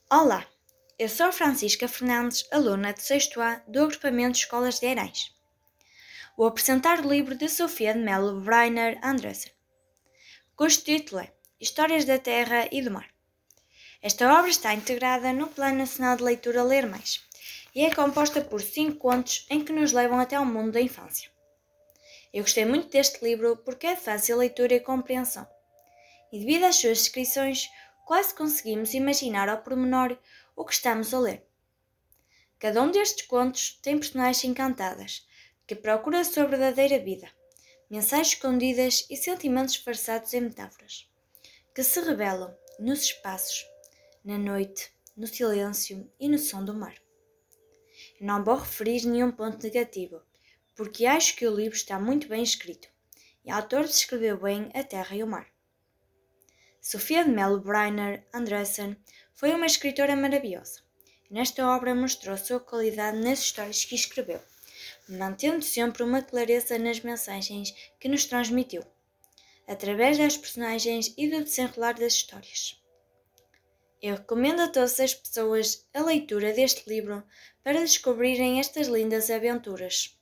Olá, eu sou a Francisca Fernandes, aluna de 6º A do Agrupamento de Escolas de Guimarães. Vou apresentar o livro de Sofia de Mello Brynner Andressen, cujo título é Histórias da Terra e do Mar. Esta obra está integrada no Plano Nacional de Leitura Ler Mais e é composta por 5 contos em que nos levam até ao mundo da infância. Eu gostei muito deste livro porque é de fácil leitura e compreensão, e devido às suas descrições, quase conseguimos imaginar ao pormenor o que estamos a ler. Cada um destes contos tem personagens encantadas, que procuram a sua verdadeira vida, mensagens escondidas e sentimentos disfarçados em metáforas, que se revelam nos espaços, na noite, no silêncio e no som do mar. Eu não vou referir nenhum ponto negativo, porque acho que o livro está muito bem escrito, e o autor descreveu bem a terra e o mar. Sofia de Mello Brynner Andressen foi uma escritora maravilhosa, e nesta obra mostrou a sua qualidade nas histórias que escreveu, mantendo sempre uma clareza nas mensagens que nos transmitiu, através das personagens e do desenrolar das histórias. Eu recomendo a todas as pessoas a leitura deste livro para descobrirem estas lindas aventuras.